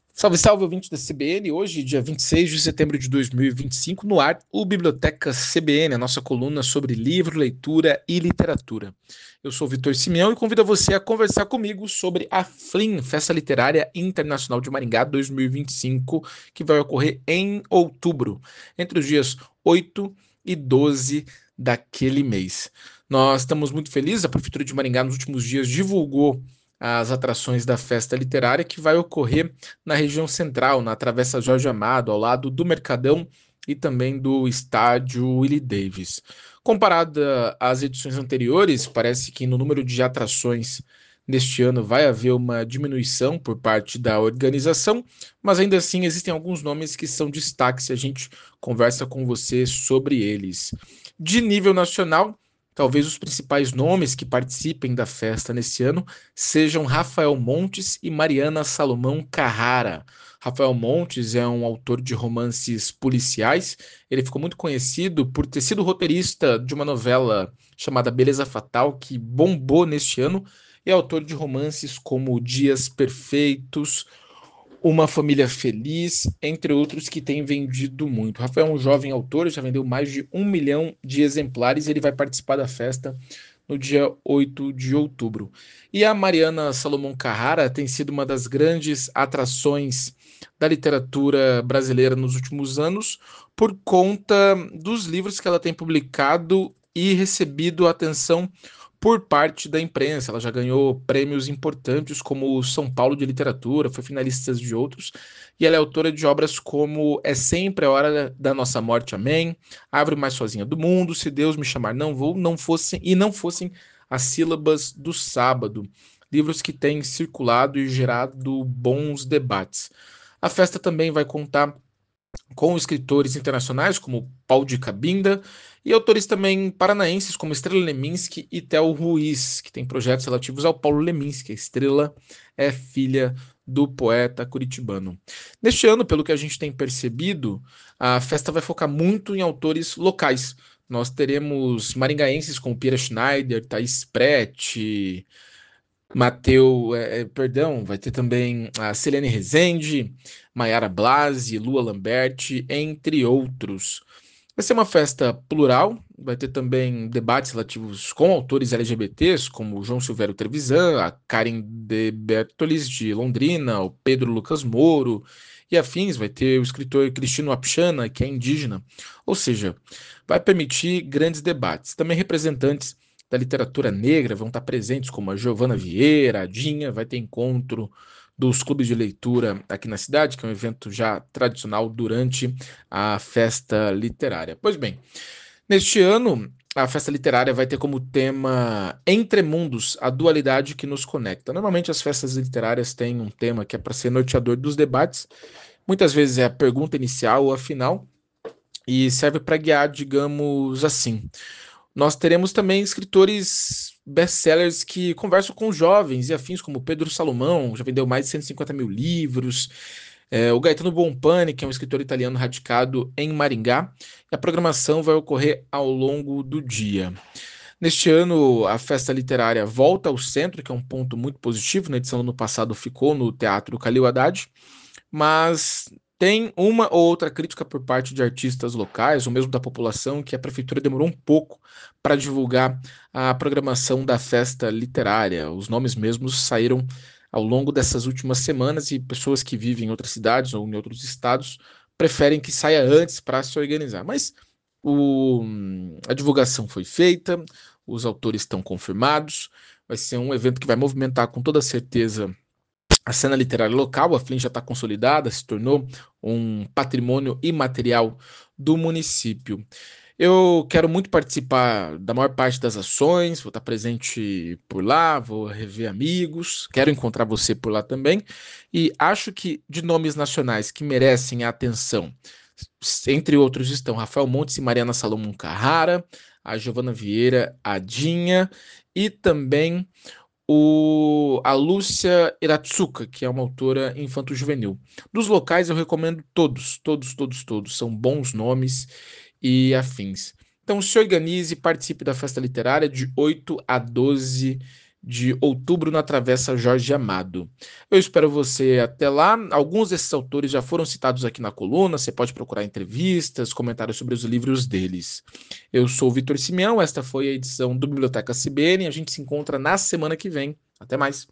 Salve, salve, ouvinte da CBN. Hoje, dia 26 de setembro de 2025, no ar, o Biblioteca CBN, a nossa coluna sobre livro, leitura e literatura. Eu sou o Vitor Simeão e convido você a conversar comigo sobre a FLIM, Festa Literária Internacional de Maringá 2025, que vai ocorrer em outubro, entre os dias 8 e 12 daquele mês. Nós estamos muito felizes, a Prefeitura de Maringá nos últimos dias divulgou as atrações da festa literária que vai ocorrer na região central, na Travessa Jorge Amado, ao lado do Mercadão e também do estádio Willie Davis. Comparada às edições anteriores, parece que no número de atrações neste ano vai haver uma diminuição por parte da organização, mas ainda assim existem alguns nomes que são destaques e a gente conversa com você sobre eles. De nível nacional, talvez os principais nomes que participem da festa nesse ano sejam Rafael Montes e Mariana Salomão Carrara. Rafael Montes é um autor de romances policiais. Ele ficou muito conhecido por ter sido roteirista de uma novela chamada Beleza Fatal, que bombou neste ano, e é autor de romances como Dias Perfeitos, Uma Família Feliz, entre outros que têm vendido muito. Rafael é um jovem autor, já vendeu mais de 1 milhão de exemplares e ele vai participar da festa no dia 8 de outubro. E a Mariana Salomão Carrara tem sido uma das grandes atrações da literatura brasileira nos últimos anos, por conta dos livros que ela tem publicado e recebido atenção por parte da imprensa. Ela já ganhou prêmios importantes como o São Paulo de Literatura, foi finalista de outros, e ela é autora de obras como É Sempre a Hora da Nossa Morte, Amém, Árvore Mais Sozinha do Mundo, Se Deus Me Chamar Não Vou, não fossem as sílabas do sábado, livros que têm circulado e gerado bons debates. A festa também vai contar com escritores internacionais como Paul de Cabinda e autores também paranaenses como Estrela Leminski e Theo Ruiz, que têm projetos relativos ao Paulo Leminski. A Estrela é filha do poeta curitibano. Neste ano, pelo que a gente tem percebido, a festa vai focar muito em autores locais. Nós teremos maringaenses como Pira Schneider, Thaís Prete, perdão, vai ter também a Selene Rezende, Maiara Blasi, Lua Lamberti, entre outros. Vai ser uma festa plural, vai ter também debates relativos com autores LGBTs, como o João Silvério Trevisan, a Karen de Bertolis de Londrina, o Pedro Lucas Moro e afins. Vai ter o escritor Cristino Apshana, que é indígena. Ou seja, vai permitir grandes debates. Também representantes da literatura negra vão estar presentes, como a Giovana Vieira, a Dinha, vai ter encontro dos clubes de leitura aqui na cidade, que é um evento já tradicional durante a festa literária. Pois bem, neste ano, a festa literária vai ter como tema Entre Mundos, a dualidade que nos conecta. Normalmente as festas literárias têm um tema que é para ser norteador dos debates, muitas vezes é a pergunta inicial ou a final, e serve para guiar, digamos assim. Nós teremos também escritores best-sellers que conversam com jovens e afins, como Pedro Salomão, já vendeu mais de 150 mil livros, o Gaetano Bompani, que é um escritor italiano radicado em Maringá, e a programação vai ocorrer ao longo do dia. Neste ano, a festa literária volta ao centro, que é um ponto muito positivo. Na edição do ano passado ficou no Teatro Calil Haddad, mas tem uma ou outra crítica por parte de artistas locais, ou mesmo da população, que a prefeitura demorou um pouco para divulgar a programação da festa literária. Os nomes mesmos saíram ao longo dessas últimas semanas e pessoas que vivem em outras cidades ou em outros estados preferem que saia antes para se organizar. Mas a divulgação foi feita, os autores estão confirmados, vai ser um evento que vai movimentar com toda certeza a cena literária local. A FLIM já está consolidada, se tornou um patrimônio imaterial do município. Eu quero muito participar da maior parte das ações, vou estar presente por lá, vou rever amigos, quero encontrar você por lá também. E acho que de nomes nacionais que merecem a atenção, entre outros, estão Rafael Montes e Mariana Salomão Carrara, a Giovana Vieira, a Dinha e também a Lúcia Iratsuka, que é uma autora infanto-juvenil. Dos locais eu recomendo todos, todos, todos, todos. São bons nomes e afins. Então se organize e participe da festa literária de 8 a 12 de outubro na Travessa Jorge Amado. Eu espero você até lá. Alguns desses autores já foram citados aqui na coluna, você pode procurar entrevistas, comentários sobre os livros deles. Eu sou o Vitor Simeão, esta foi a edição do Biblioteca CBN, a gente se encontra na semana que vem. Até mais.